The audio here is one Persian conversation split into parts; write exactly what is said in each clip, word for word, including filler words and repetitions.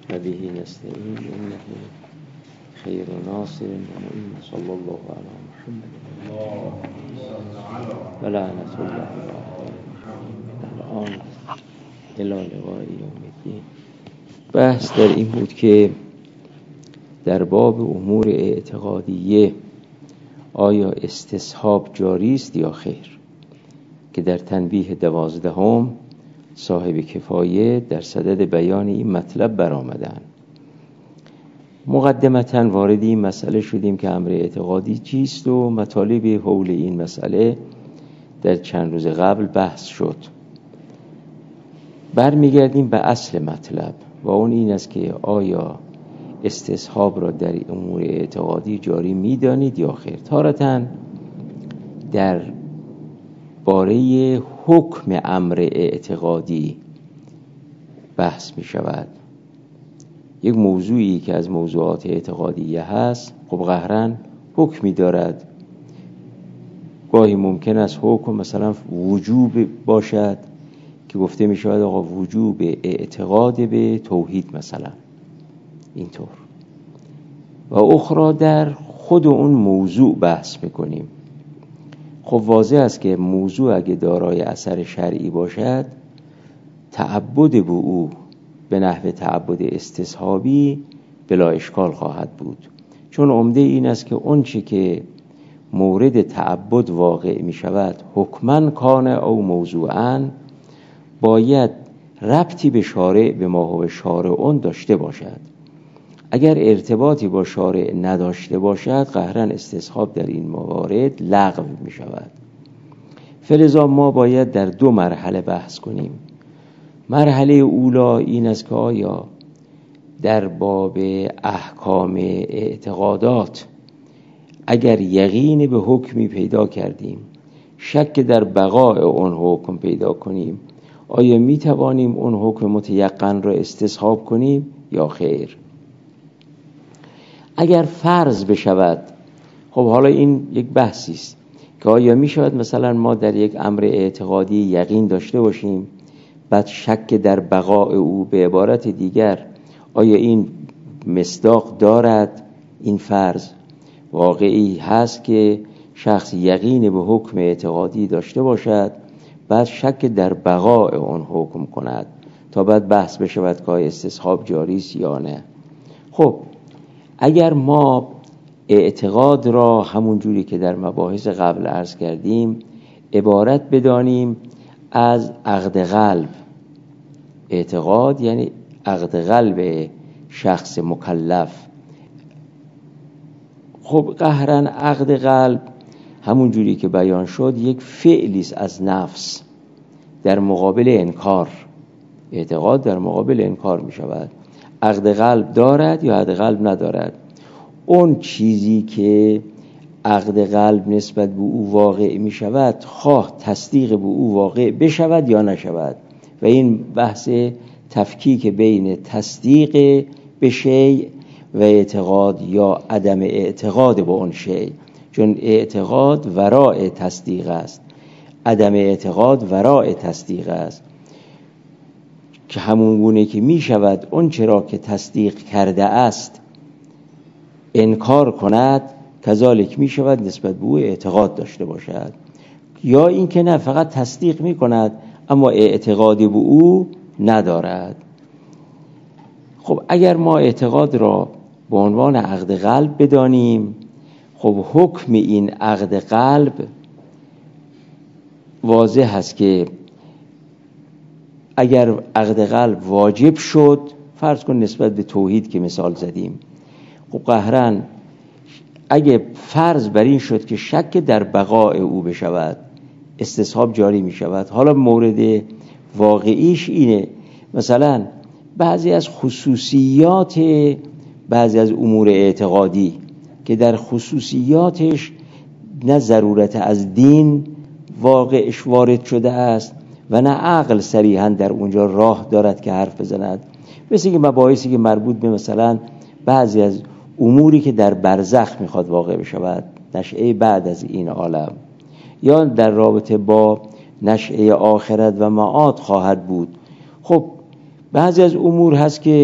و به نستعین انه خیر ناصر و معین صلی الله علی محمد و لعنت الله الان الی لقاء یوم الدین. بحث در این بود که در باب امور اعتقادیه آیا استصحاب جاری است یا خیر، که در تنبیه دوازدهم صاحب کفایه در صدد بیان این مطلب برآمدند. مقدمتاً وارد این مسئله شدیم که امر اعتقادی چیست و مطالب حول این مسئله در چند روز قبل بحث شد. برمیگردیم به اصل مطلب و اون این است که آیا استصحاب را در امور اعتقادی جاری می‌دانید یا خیر. تارةً در باره حکم امر اعتقادی بحث می شود. یک موضوعی که از موضوعات اعتقادیه هست خب قهراً حکمی دارد. گاهی ممکن است حکم مثلا وجوب باشد که گفته می شود آقا وجوب اعتقاد به توحید مثلا اینطور، و اخرى در خود اون موضوع بحث میکنیم. خب واضح است که موضوع اگه دارای اثر شرعی باشد تعبد به او به نحو تعبد استصحابی بلا اشکال خواهد بود، چون عمده این است که اون چی که مورد تعبد واقع می شود حکماً کان او موضوعاً باید ربطی به شارع به ما هو شارعون داشته باشد. اگر ارتباطی با شارع نداشته باشد قهراً استصحاب در این موارد لغو می شود. فلذا ما باید در دو مرحله بحث کنیم. مرحله اولا این است که آیا در باب احکام اعتقادات اگر یقین به حکمی پیدا کردیم، شک در بقای اون حکم پیدا کنیم، آیا می توانیم اون حکم متیقن را استصحاب کنیم یا خیر؟ اگر فرض بشود، خب حالا این یک بحثی است که آیا می شود مثلا ما در یک امر اعتقادی یقین داشته باشیم بعد شک در بقای او، به عبارت دیگر آیا این مصداق دارد، این فرض واقعی هست که شخص یقین به حکم اعتقادی داشته باشد بعد شک در بقای اون حکم کند تا بعد بحث بشود که استصحاب جاری است یا نه. خب اگر ما اعتقاد را همون جوری که در مباحث قبل عرض کردیم عبارت بدانیم از عقد قلب، اعتقاد یعنی عقد قلب شخص مکلف، خب قهراً عقد قلب همون جوری که بیان شد یک فعلی است از نفس در مقابل انکار. اعتقاد در مقابل انکار می شود. عقد قلب دارد یا عقد قلب ندارد. اون چیزی که عقد قلب نسبت به او واقع می شود خواه تصدیق به او واقع بشود یا نشود، و این بحث تفکیک بین تصدیق به شیء و اعتقاد یا عدم اعتقاد به اون شیء، چون اعتقاد وراء تصدیق است، عدم اعتقاد وراء تصدیق است، که همون گونه که می شود اون چرا که تصدیق کرده است انکار کند، کذالک می شود نسبت به او اعتقاد داشته باشد، یا این که نه فقط تصدیق می کند اما اعتقادی به او ندارد. خب اگر ما اعتقاد را به عنوان عقد قلب بدانیم، خب حکم این عقد قلب واضح است که اگر عقد قلب واجب شد، فرض کن نسبت به توحید که مثال زدیم، خب قهراً اگه فرض بر این شد که شک در بقای او بشود استصحاب جاری می شود. حالا مورد واقعیش اینه مثلا بعضی از خصوصیات بعضی از امور اعتقادی که در خصوصیاتش نه ضرورت از دین واقعش وارد شده است و نه عقل صریحاً در اونجا راه دارد که حرف بزند، مثل که مباحثی که مربوط به مثلا بعضی از اموری که در برزخ میخواد واقع بشود، نشأه بعد از این عالم، یا در رابطه با نشأه آخرت و معاد خواهد بود. خب بعضی از امور هست که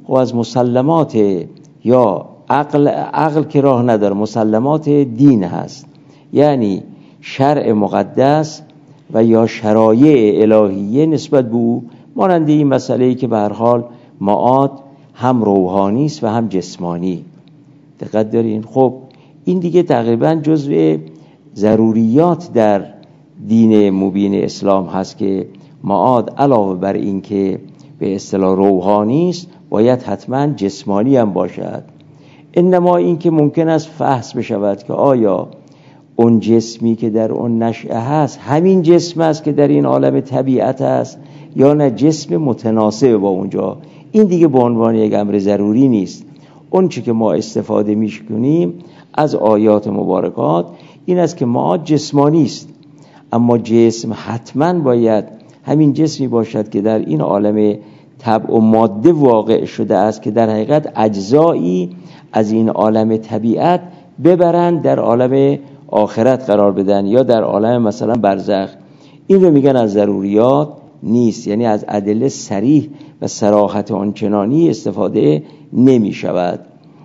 خب از مسلمات یا عقل عقل که راه نداره، مسلمات دین هست، یعنی شرع مقدس و یا شرایع الهیه نسبت به او، مانند این مسئله‌ای که به هر حال معاد هم روحانی است و هم جسمانی. دقت دارین؟ خب این دیگه تقریبا جزو ضروریات در دین مبین اسلام هست که معاد علاوه بر این که به اصطلاح روحانی است باید حتما جسمانی هم باشد. انما این که ممکن است فحص بشود که آیا اون جسمی که در اون نشأه هست همین جسم است که در این عالم طبیعت است یا نه جسم متناسب با اونجا. این دیگه به عنوان یک امر ضروری نیست. اون چی که ما استفاده می‌کنیم از آیات مبارکات این است که معاد جسمانی است، اما جسم حتما باید همین جسمی باشد که در این عالم طبع و ماده واقع شده است که در حقیقت اجزایی از این عالم طبیعت ببرند در عالم آخرت قرار بدن یا در عالم مثلا برزخ. این رو میگن از ضروریات نیست، یعنی از ادله صریح و صراحت آنچنانی استفاده نمی شود.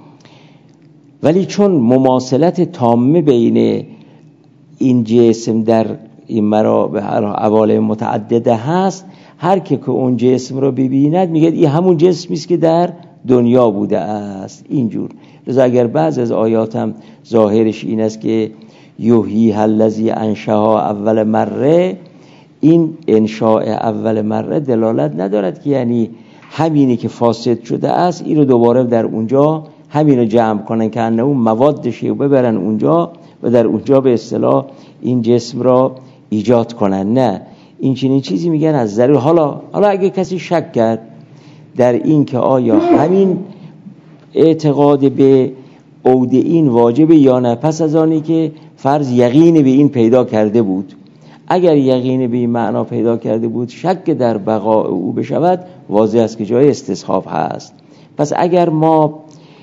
ولی چون مماثلت تامه بین این جسم در این مرا به هر عوالم متعدده هست، هر که که اون جسم رو ببیند میگه این همون جسمی است که در دنیا بوده است. اینجور لذا اگر بعض از آیات هم ظاهرش این است که یحیی الذی انشأها اول مره، این انشاء اول مره دلالت ندارد که یعنی همینی که فاسد شده است این رو دوباره در اونجا همین رو جمع کنن که انه اون موادش رو ببرن اونجا و در اونجا به اصطلاح این جسم را ایجاد کنن. نه، این چنین چیزی میگن از ضرور. حالا حالا اگه کسی شک کرد در این که آیا همین اعتقاد به عود این واجب یا نه، پس از آنی که فرض یقین به این پیدا کرده بود، اگر یقین به این معنا پیدا کرده بود شک در بقاء او بشود، واضح است که جای استصحاب هست. پس اگر ما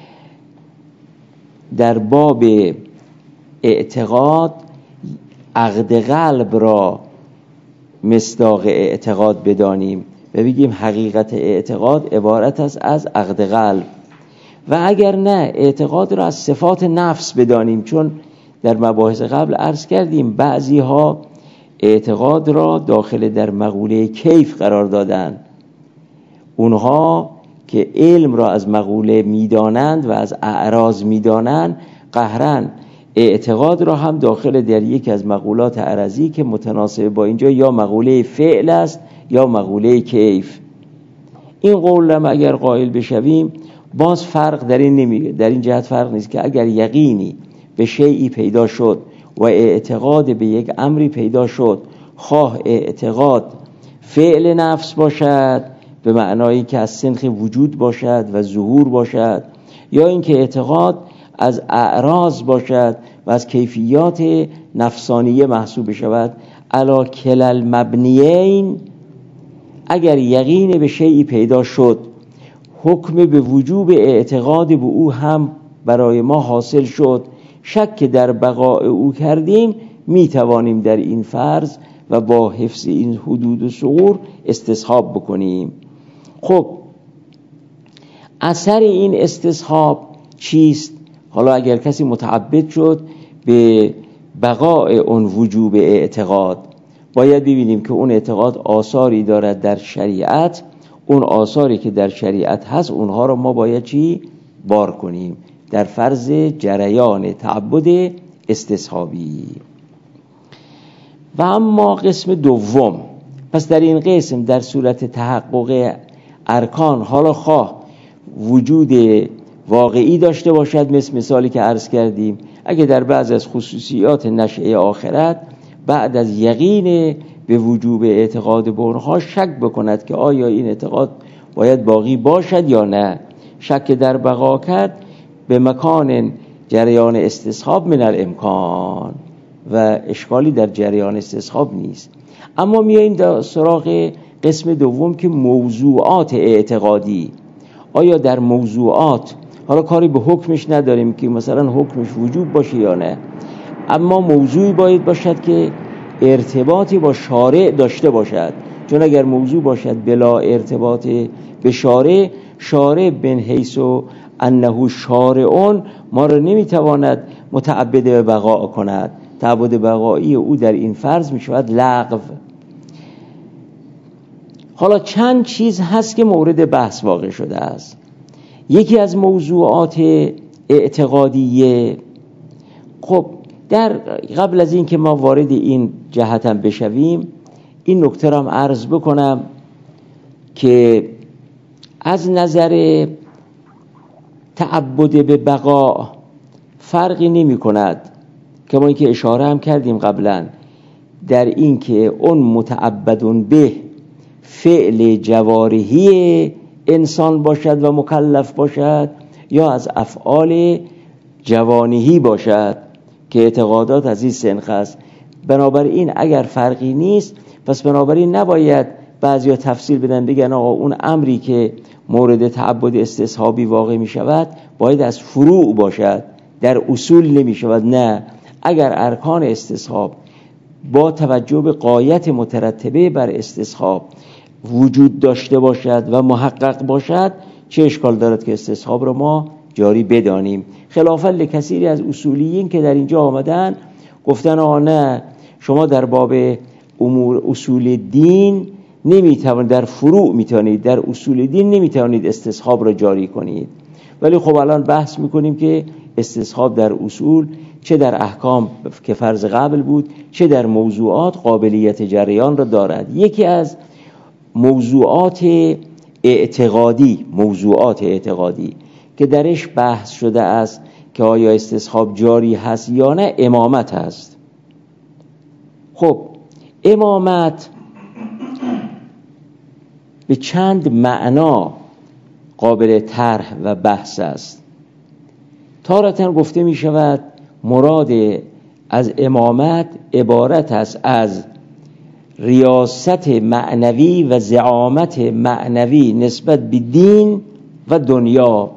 در باب اعتقاد عقد قلب را مصداق اعتقاد بدانیم و بگیم حقیقت اعتقاد عبارت است از عقد قلب، و اگر نه اعتقاد را از صفات نفس بدانیم، چون در مباحث قبل عرض کردیم بعضی ها اعتقاد را داخل در مقوله کیف قرار دادن. اونها که علم را از مقوله میدانند و از اعراض میدانند، قهرن اعتقاد را هم داخل در یک از مقولات عرضی که متناسب با اینجا یا مقوله فعل است یا مقوله کیف. این قول هم اگر قائل بشویم باز فرق در این نمی در این جهت فرق نیست که اگر یقینی به شیئی پیدا شد و اعتقاد به یک امری پیدا شد، خواه اعتقاد فعل نفس باشد به معنایی که از سنخ وجود باشد و ظهور باشد، یا اینکه اعتقاد از اعراض باشد و از کیفیات نفسانیه محسوب شود، علا کلل مبنیین، اگر یقین به شیئی پیدا شد، حکم به وجوب اعتقاد به او هم برای ما حاصل شد، شک در بقاء او کردیم، می توانیم در این فرض و با حفظ این حدود و ثغور استصحاب بکنیم. خب اثر این استصحاب چیست؟ حالا اگر کسی متعبد شد به بقاء اون وجوب اعتقاد، باید ببینیم که اون اعتقاد آثاری دارد در شریعت، اون آثاری که در شریعت هست اونها رو ما باید چی؟ بار کنیم در فرض جریان تعبد استصحابی. و اما قسم دوم، پس در این قسم در صورت تحقق ارکان، حالا خواه وجود واقعی داشته باشد مثل مثالی که عرض کردیم، اگه در بعض از خصوصیات نشأه آخرت بعد از یقین به وجوب اعتقاد به اونها شک بکند که آیا این اعتقاد باید باقی باشد یا نه، شک در بقا کرد، به مکان جریان استصحاب من الامکان و اشکالی در جریان استصحاب نیست. اما میاییم در سراغ قسم دوم که موضوعات اعتقادی. آیا در موضوعات، حالا کاری به حکمش نداریم که مثلا حکمش وجوب باشه یا نه، اما موضوعی باید باشد که ارتباطی با شارع داشته باشد، چون اگر موضوع باشد بلا ارتباط به شارع شارع بن حیث و انه شارعون ما را نمیتواند متعبد به بقا کند. تعبد بقایی او در این فرض می شود لغو. حالا چند چیز هست که مورد بحث واقع شده است. یکی از موضوعات اعتقادیه، خب در قبل از این که ما وارد این جهتم بشویم این نکته را هم عرض بکنم که از نظر تعبد به بقا فرقی نمی کند که ما این که اشاره هم کردیم قبلا در این که اون متعبدون به فعل جوارحی انسان باشد و مکلف باشد یا از افعال جوانحی باشد که اعتقادات از این سنخ است. بنابراین اگر فرقی نیست پس بنابراین نباید بعضیا تفصیل بدن بگن آقا اون امری که مورد تعبد استصحابی واقع می شود باید از فروع باشد، در اصول نمی شود. نه، اگر ارکان استصحاب با توجه به غایت مترتبه بر استصحاب وجود داشته باشد و محقق باشد چه اشکال دارد که استصحاب رو ما جاری بدانیم. خلافاً لکثیری از اصولیین که در اینجا آمدن گفتن آه نه، شما در باب امور اصول دین نمیتوانید، در فروع میتونید، در اصول دین نمیتوانید استصحاب را جاری کنید. ولی خب الان بحث میکنیم که استصحاب در اصول چه در احکام که فرض قبل بود چه در موضوعات قابلیت جریان را دارد. یکی از موضوعات اعتقادی موضوعات اعتقادی که درش بحث شده است که آیا استصحاب جاری هست یا نه امامت هست. خب امامت به چند معنا قابل طرح و بحث است. تارةً گفته می شود مراد از امامت عبارت است از ریاست معنوی و زعامت معنوی نسبت به دین و دنیا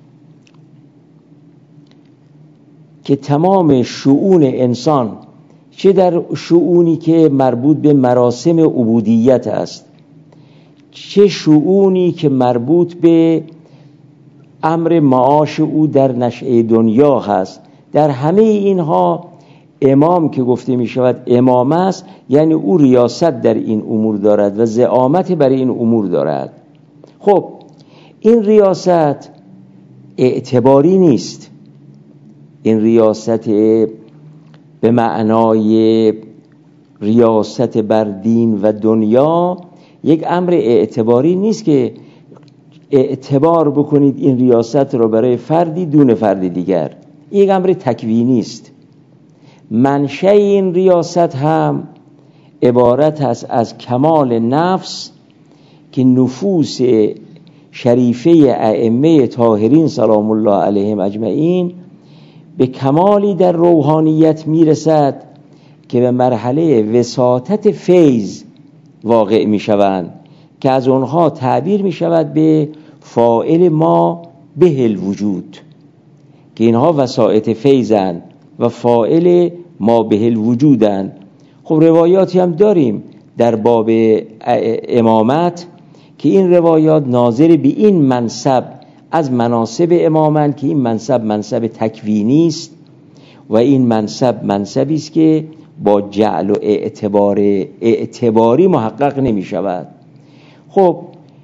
که تمام شؤون انسان، چه در شؤونی که مربوط به مراسم عبودیت است چه شؤونی که مربوط به امر معاش او در نشأه دنیا هست، در همه اینها امام که گفته می شود امام است، یعنی او ریاست در این امور دارد و زعامت بر این امور دارد. خب این ریاست اعتباری نیست، این ریاست به معنای ریاست بر دین و دنیا یک امر اعتباری نیست که اعتبار بکنید این ریاست رو برای فردی دون فرد دیگر. یک امر تکوینی است. منشأ این ریاست هم عبارت است از کمال نفس که نفوس شریفه ائمه طاهرین سلام الله علیهم اجمعین به کمالی در روحانیت میرسد که به مرحله وساطت فیض واقع میشوند که از اونها تعبیر میشود به فاعل ما به الوجود، که اینها وساطت فیضند و فاعل ما به الوجودند. خب روایاتی هم داریم در باب امامت که این روایات ناظر به این منصب از مناصب امامت که این منصب منصب تکوینی است و این منصب منصبی است که با جعل و اعتبار اعتباری محقق نمی شود. خب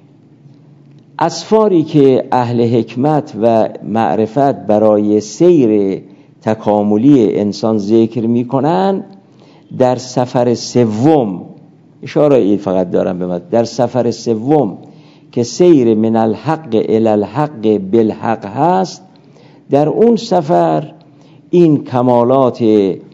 اسفاری که اهل حکمت و معرفت برای سیر تکاملی انسان ذکر می کنند، در سفر سوم اشاره این فقط دارم به مد در سفر سوم که سیر من الحق الی الحق بالحق هست، در اون سفر این کمالات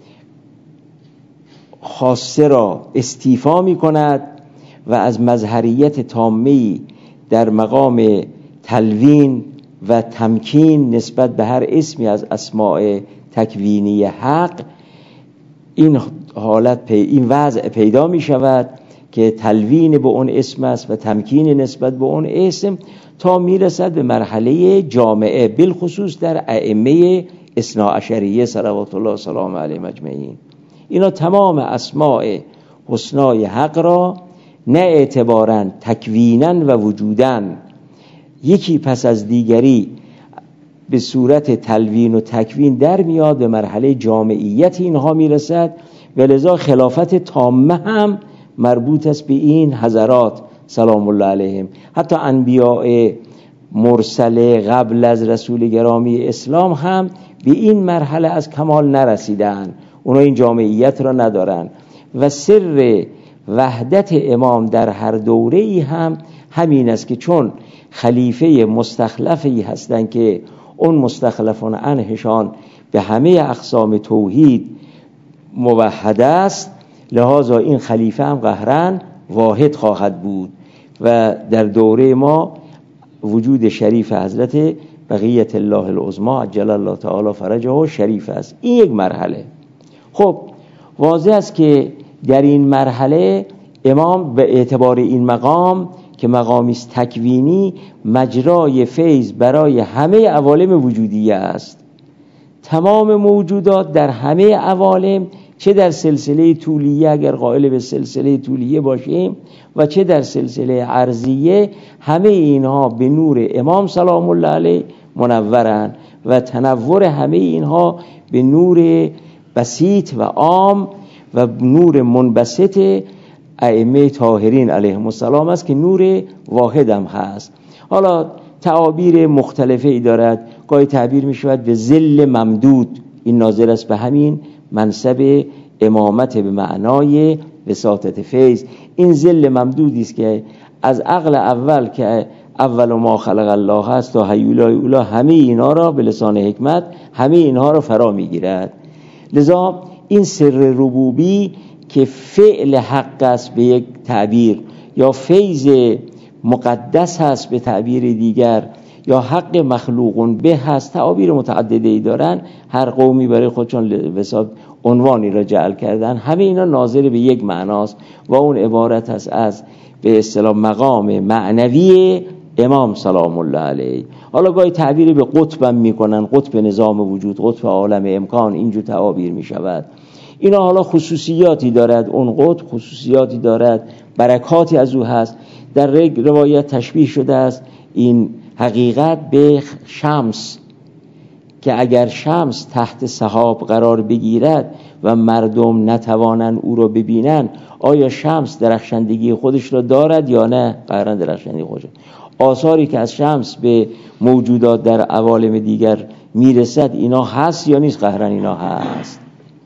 خاصه را استیفا می کند و از مظهریت تامی در مقام تلوین و تمکین نسبت به هر اسمی از اسماء تکوینی حق این حالت پی این وضع پیدا می شود که تلوین به اون اسم است و تمکین نسبت به اون اسم تا می رسد به مرحله جامعه، بالخصوص در ائمه اثنا عشریه صلوات الله سلام علیهم اجمعین. اینا تمام اسماء حسنای حق را نه اعتباراً تکویناً و وجوداً یکی پس از دیگری به صورت تلوین و تکوین در میاد، به مرحله جامعیت اینها میرسد و لذا خلافت تامه هم مربوط است به این حضرات سلام الله علیهم. حتی انبیاء مرسله قبل از رسول گرامی اسلام هم به این مرحله از کمال نرسیدن، اونا این جامعیت را ندارن و سر وحدت امام در هر دوره ای هم همین است که چون خلیفه مستخلفی هستند که اون مستخلفان عنهشان به همه اقسام توحید موحد است، لذا این خلیفه هم قهرن واحد خواهد بود و در دوره ما وجود شریف حضرت بقیت الله العظمی عجل الله تعالی فرجه شریف است. این یک مرحله. خب واضح است که در این مرحله امام به اعتبار این مقام که مقامی است تکوینی، مجرای فیض برای همه عوالم وجودیه است. تمام موجودات در همه عوالم، چه در سلسله طولیه اگر قائل به سلسله طولیه باشیم و چه در سلسله عرضیه، همه اینها به نور امام سلام الله علیه منورن و تنور همه اینها به نور بسیط و عام و نور منبسط ائمه طاهرین علیهم السلام است که نور واحد هم هست. حالا تعابیر مختلفه ای دارد، گاهی تعبیر می شود به ظل ممدود، این ناظر است به همین منصب امامت به معنای وساطت فیض. این ظل ممدودی است که از عقل اول که اول ما خلق الله هست تا هیولای اولا همه اینا را به لسان حکمت همه اینها را فرا می گیرد. لذا این سر ربوبی که فعل حق است به یک تعبیر، یا فیض مقدس هست به تعبیر دیگر، یا حق مخلوقون به هست، تعابیر متعددی دارن، هر قومی برای خودشون وساب عنوانی را جعل کردن، همه اینا ناظر به یک معناست و اون عبارت است از به اصطلاح مقام معنوی امام سلام الله علیه. حالا گاهی تعبیر به قطبم میکنن، قطب نظام وجود، قطب عالم امکان، اینجور تعابیر میشود. اینا حالا خصوصیاتی دارد، اون قطب خصوصیاتی دارد، برکاتی از او هست. در روایت تشبیه شده است این حقیقت به شمس، که اگر شمس تحت سحاب قرار بگیرد و مردم نتوانند او را ببینند، آیا شمس درخشندگی خودش را دارد یا نه؟ قرار درخشندگی خودش. آثاری که از شمس به موجودات در عوالم دیگر میرسد اینا هست یا نیست؟ قهرن اینا هست.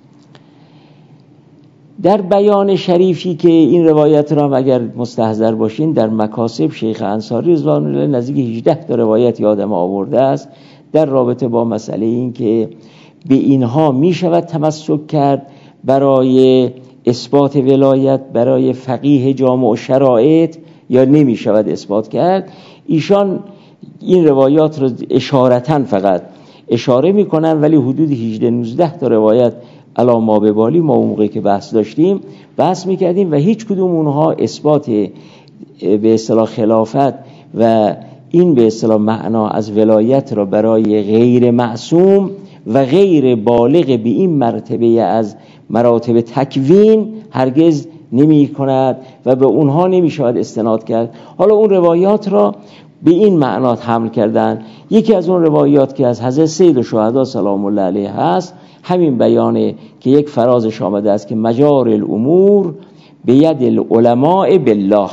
در بیان شریفی که این روایت را اگر مستحضر باشین، در مکاسب شیخ انصاری رضوان الله نزدیک هجده تا روایت یادم آورده است در رابطه با مسئله این که به اینها می شود تمسک کرد برای اثبات ولایت برای فقیه جامع و شرایط یا نمی شود اثبات کرد. ایشان این روایات را اشارتاً فقط اشاره می کنن، ولی حدود هجده نوزده تا روایت علا ما به بالی ما اون موقعی که بحث داشتیم بحث میکردیم و هیچ کدوم اونها اثبات به اصطلاح خلافت و این به اصطلاح معنا از ولایت را برای غیر معصوم و غیر بالغ به این مرتبه از مراتب تکوین هرگز نمی کند و به اونها نمی شود استناد کرد. حالا اون روایات را به این معنات حمل کردن. یکی از اون روایات که از حضرت سید الشهدا سلام الله علیه هست همین بیانه که یک فرازش آمده است که مجار الامور به ید العلماء بالله.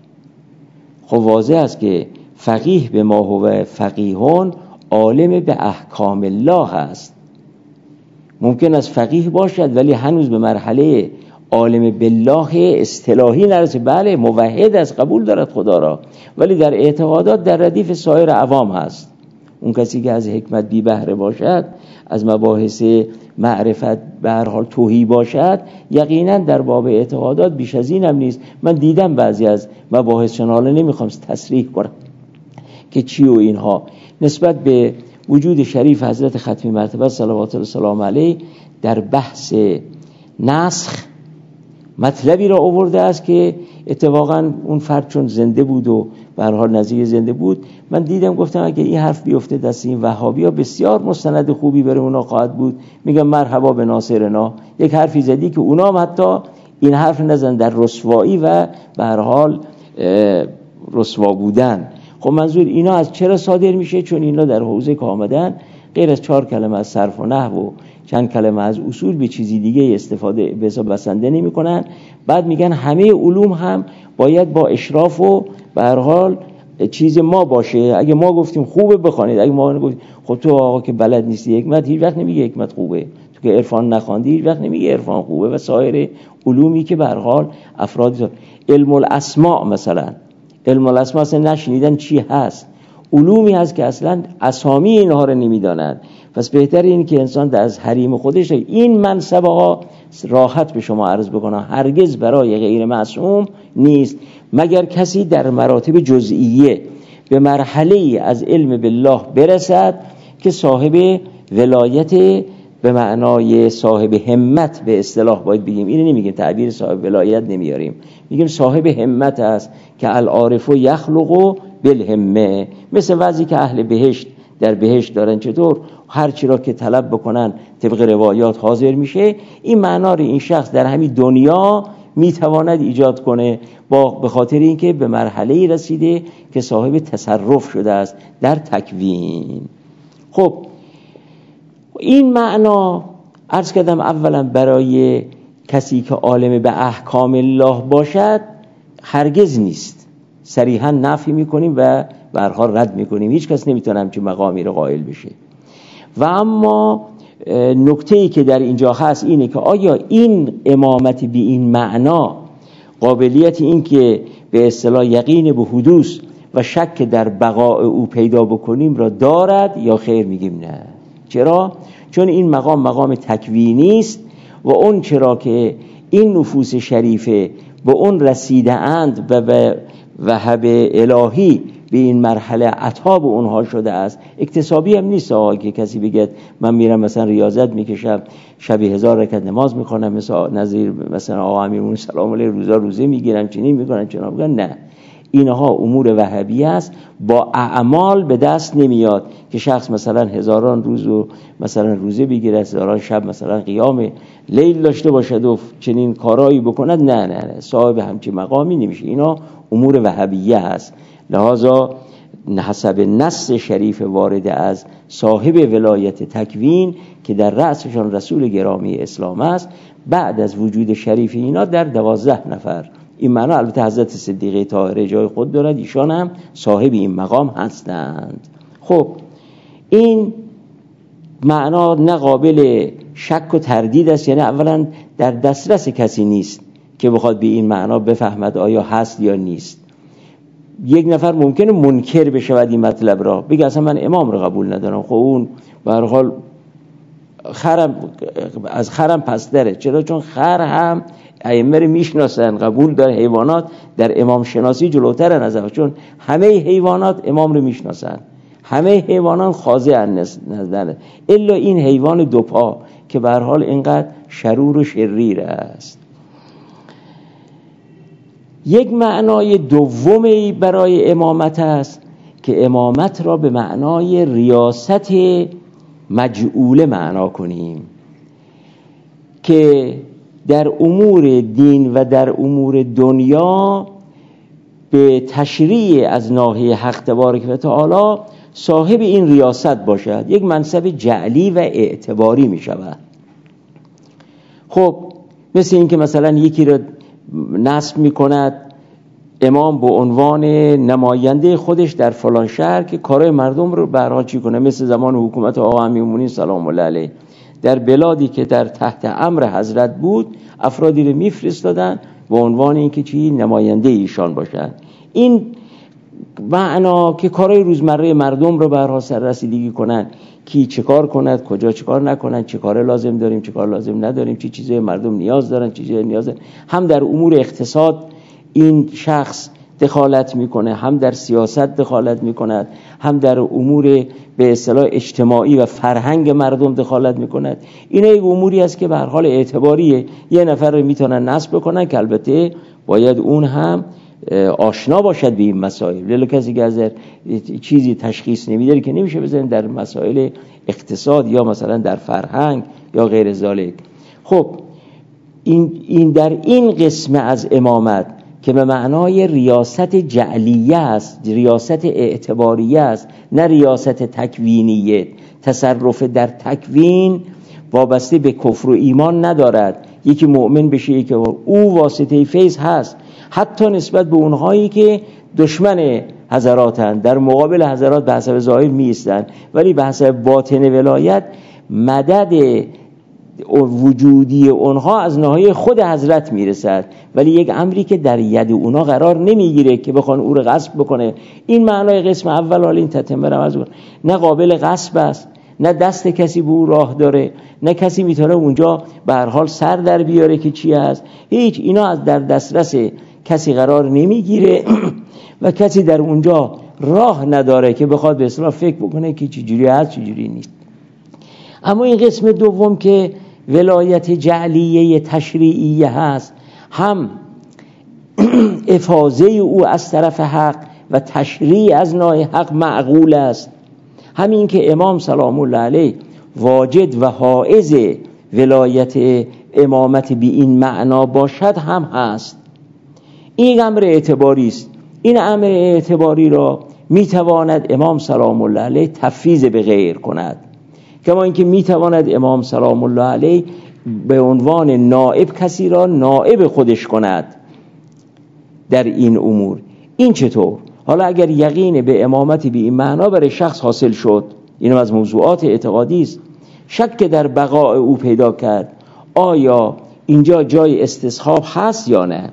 خب واضح است که فقیه به ما هو فقیهون عالم به احکام الله است. ممکن است فقیه باشد ولی هنوز به مرحله عالم بالله اصطلاحی نرسه. بله موحد است، قبول دارد خدا را، ولی در اعتقادات در ردیف سایر عوام هست. اون کسی که از حکمت بی بهره باشد، از مباحث معرفت به هر حال توهی باشد، یقینا در باب اعتقادات بیش از این هم نیست. من دیدم بعضی از مباحثشون، حالا نمیخوام تصریح کنم که چی و اینها، نسبت به وجود شریف حضرت ختمی مرتبه صلوات الله سلام علیه در بحث نسخ مطلبی را آورده است که اتفاقا اون فرد چون زنده بود و به هر حال نزدیک زنده بود، من دیدم گفتم اگه این حرف بیفته دست این وهابیا بسیار مستند خوبی برای اونا خواهد بود. میگم مرحبا به ناصرنا. یک حرفی زدی که اونا هم حتی این حرف نزن در رسوایی و به هر حال رسوا بودن. خب منظور اینا از چرا صادر میشه؟ چون اینا در حوزه که آمدن غیر از چهار کلمه از صرف و نحو و چند کلمه از اصول به چیزی دیگه استفاده به حساب بسنده نمی کنن. بعد میگن همه علوم هم باید با اشراف و به هر حال چیز ما باشه. اگه ما گفتیم خوبه بخوانید، اگه ما گفتیم خب تو آقا که بلد نیستی حکمت، هیچ وقت نمیگه حکمت خوبه. تو که عرفان نخواندی هیچ وقت نمیگه عرفان خوبه. و سایر علومی که به هر حال افرادی دارن. علم الاسماء مثلا، علم الاسماء اصلا نشنیدن چی هست. علومی هست که اصلا اسامی اینها رو نمیدانند. پس بهتر این که انسان در از حریم خودش این منصب ها راحت به شما عرض بکنه هرگز برای غیر معصوم نیست، مگر کسی در مراتب جزئیه به مرحله از علم بالله برسد که صاحب ولایت به معنای صاحب همت به اصطلاح باید بگیم. اینو نمیگیم، تعبیر صاحب ولایت نمیاریم، میگیم صاحب همت است که العارف یخلق بالهمه. مثل وضعی که اهل بهشت در بهشت دارن، چطور هر چی را که طلب بکنن طبق روایات حاضر میشه. این معنا رو این شخص در همین دنیا میتواند ایجاد کنه با به خاطر اینکه به مرحله رسیده که صاحب تصرف شده است در تکوین. خب این معنا عرض کردم اولا برای کسی که عالم به احکام الله باشد هرگز نیست، صریحا نفی میکنیم و به هر حال رد میکنیم. هیچ کس نمیتونه همچین مقامی رو قائل بشه. و اما نکته‌ای که در اینجا هست اینه که آیا این امامت به این معنا قابلیت این که به اصطلاح یقین به حدوث و شک در بقاء او پیدا بکنیم را دارد یا خیر؟ میگیم نه. چرا؟ چون این مقام مقام تکوینی است و اون چرا که این نفوس شریفه به اون رسیده اند و به وهب الهی به این مرحله عطا به اونها شده است. اکتسابی هم نیست آقا که کسی بگه من میرم مثلا ریاضت میکشم، شب هزار رکعت نماز میخونم، مثلا نظیر مثلا آقا امیرمون سلام علیه روزا روزه میگیرم چنین میکنم چنان میکنم. نه، اینها امور وهبی است، با اعمال به دست نمیاد که شخص مثلا هزاران روز و مثلا روزه بگیره، هزاران شب مثلا قیام لیل داشته باشد و چنین کارایی بکند. نه نه نه، صاحب همچین مقامی نمیشه. اینا امور وهبیه است. لذا حسب نص شریف وارد از صاحب ولایت تکوین که در رأسشان رسول گرامی اسلام است، بعد از وجود شریف اینا در دوازده نفر. این معنا البته حضرت صدیقه طاهره جای خود دارد، ایشان هم صاحب این مقام هستند. خب این معنا نه قابل شک و تردید است، یعنی اولا در دسترس کسی نیست که بخواد به این معنا بفهمد آیا هست یا نیست. یک نفر ممکنه منکر بشود این مطلب را، بگه اصلا من امام را قبول ندارم. خب اون به هر حال خرم از خرم پس داره. چرا؟ چون خر هم ائمه رو میشناسن، قبول داره. حیوانات در امام شناسی جلوترن از همه، چون همه حیوانات امام رو میشناسن، همه حیوانات خاضعن نزدن، الا این حیوان دوپا که به هر حال اینقدر شرور و شریر است. یک معنای دومی برای امامت است که امامت را به معنای ریاست مجعوله معنا کنیم، که در امور دین و در امور دنیا به تشریع از ناحیه حق تبارک و تعالی صاحب این ریاست باشد. یک منصب جعلی و اعتباری می شود. خب مثل این که مثلا یکی را نصب می کند امام به عنوان نماینده خودش در فلان شهر که کارهای مردم رو برها چی کنه، مثل زمان حکومت آقا امیرالمومنین سلام الله علیه در بلادی که در تحت امر حضرت بود، افرادی رو میفرستادن به عنوان اینکه چی نماینده ایشان باشن. این معنا که کارهای روزمره مردم رو برها سر رسیدگی کنن، کی چه کار کند، کجا چه کار نکنن، چه کار لازم داریم، چه کار لازم نداریم، چه چی چیزای مردم نیاز دارن، چه چیزای نیاز دارن. هم در امور اقتصاد این شخص دخالت میکنه، هم در سیاست دخالت میکند، هم در امور به اصطلاح اجتماعی و فرهنگ مردم دخالت میکند. اینا یک اموری است که به هر حال اعتباریه. یه نفر رو میتونن نصب بکنن که البته باید اون هم آشنا باشد به این مسائل. لیلا کسی که از چیزی تشخیص نمیده که نمیشه بزنیم در مسائل اقتصاد یا مثلا در فرهنگ یا غیر ذالک. خب این, این در این قسم از امامت که به معنای ریاست جعلیه است، ریاست اعتباریه است، نه ریاست تکوینیه. تصرف در تکوین وابسته به کفر و ایمان ندارد، یکی مؤمن بشه یکی او واسطه فیض هست، حتی نسبت به اونهایی که دشمن حضراتن، در مقابل حضرات به حسب ظاهر می ایستن، ولی به حسب باطن ولایت مدد وجودی اونها از ناحیه خود حضرت میرسد، ولی یک امری که در ید اونها قرار نمیگیره که بخوان او رو غصب بکنه. این معنای قسم اول. حالا این تتمه رو از اون نه قابل غصب است، نه دست کسی به او راه داره، نه کسی میتونه اونجا به هر حال سر در بیاره که چی هست، هیچ. اینا از در دسترس کسی قرار نمیگیره و کسی در اونجا راه نداره که بخواد به اصطلاح فکر بکنه که چی جوری هست چی جوری نیست. اما این قسم دوم که ولایت جعلیه تشریعیه هست، هم افاضه او از طرف حق و تشریع از نوع حق معقول است. همین که امام سلام الله علیه واجد و حائز ولایت امامت به این معنا باشد هم هست. این امر اعتباری است. این امر اعتباری را میتواند امام سلام الله علیه تفویض به غیر کند، کما اینکه میتواند امام سلام الله علیه به عنوان نائب کسی را نائب خودش کند در این امور. این چطور؟ حالا اگر یقین به امامتی به این معنا برای شخص حاصل شد، اینم از موضوعات اعتقادی است، شک در بقاء او پیدا کرد، آیا اینجا جای استصحاب هست یا نه؟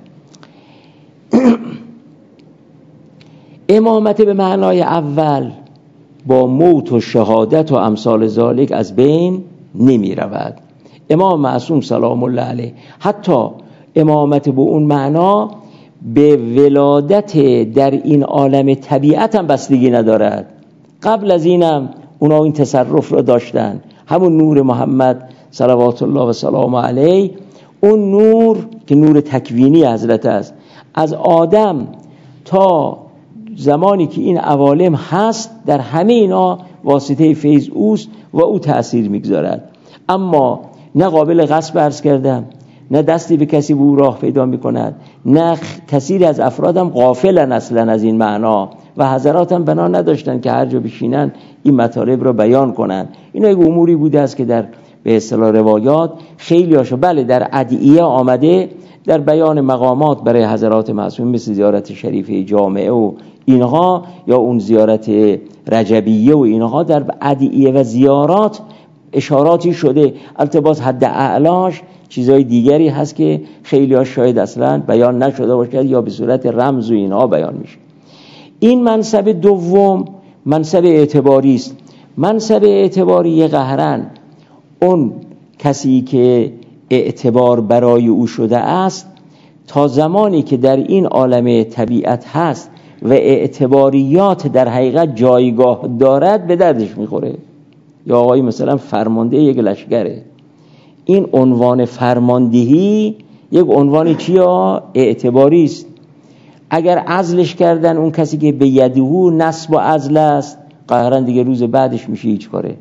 امامت به معنای اول با موت و شهادت و امثال ذالک از بین نمی رود. امام معصوم سلام الله علیه حتی امامت به اون معنا به ولادت در این عالم طبیعت هم بستگی ندارد. قبل از اینم اونا این تصرف را داشتن. همون نور محمد صلوات الله و سلام علیه، اون نور که نور تکوینی حضرت است، از آدم تا زمانی که این عوالم هست در همه اینا واسطه فیض اوست و او تأثیر میگذارد. اما نه قابل غصب عرض کردم، نه دستی به کسی به او راه پیدا میکند، نه کثیر از افرادم غافلن اصلا از این معنا و حضراتم بنا نداشتن که هر جا بشینن این مطالب را بیان کنن. اینا یک اموری بوده است که در به اصطلاح روایات خیلی هاشو بله در ادعیه آمده، در بیان مقامات برای حضرات معصوم مثل زیارت شریفه جامعه و اینها یا اون زیارت رجبیه و اینها، در ادعیه و زیارات اشاراتی شده. البته باز حد اعلاش چیزای دیگری هست که خیلی ها شاید اصلا بیان نشده باشد یا به صورت رمز و اینها بیان میشه. این منصب دوم منصب اعتباری است. منصب اعتباری قهرن اون کسی که اعتبار برای او شده است تا زمانی که در این عالم طبیعت هست و اعتباریات در حقیقت جایگاه دارد به دردش میخوره. یا آقای مثلا فرمانده یک لشکره، این عنوان فرماندهی یک عنوان چیه؟ اعتباری است. اگر عزلش کردن اون کسی که به یدهو نصب و عزل است، قهرن دیگه روز بعدش میشه هیچ کاره.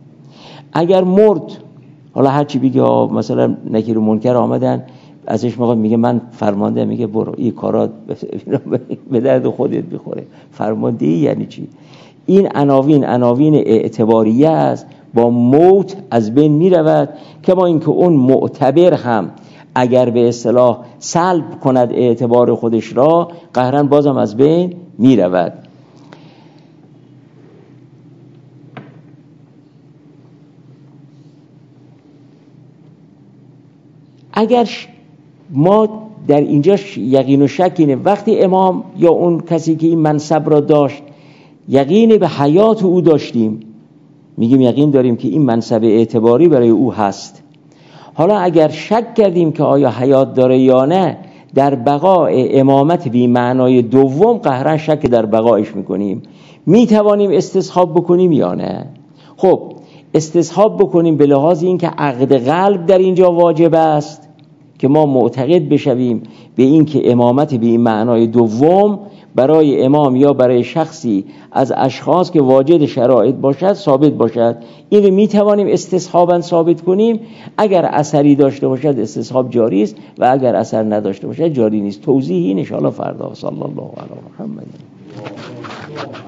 اگر مرد، حالا هرچی بگه مثلا نکیر و منکر آمدن ازش میگه میگه من فرمانده، میگه برو این کارات به درد خودت بخوره. فرماندهی یعنی چی؟ این عناوین عناوین اعتباریه است، با موت از بین میرود. کما اینکه اون معتبر هم اگر به اصطلاح سلب کند اعتبار خودش را، قهرن بازم از بین میرود. اگر ما در اینجا یقین و شک اینه، وقتی امام یا اون کسی که این منصب را داشت یقین به حیات او داشتیم، میگیم یقین داریم که این منصب اعتباری برای او هست. حالا اگر شک کردیم که آیا حیات داره یا نه، در بقاء امامت بی معنای دوم قهرن شک در بقایش میکنیم. میتوانیم استصحاب بکنیم یا نه؟ خب استصحاب بکنیم به لحاظ این که عقد قلب در اینجا واجب است که ما معتقد بشویم به این که امامت به این معنای دوم برای امام یا برای شخصی از اشخاص که واجد شرایط باشد ثابت باشد. این رو می توانیم استصحاباً ثابت کنیم. اگر اثری داشته باشد استصحاب جاری است و اگر اثر نداشته باشد جاری نیست. توضیح این ان شاء الله فردا. صلی الله علی محمد.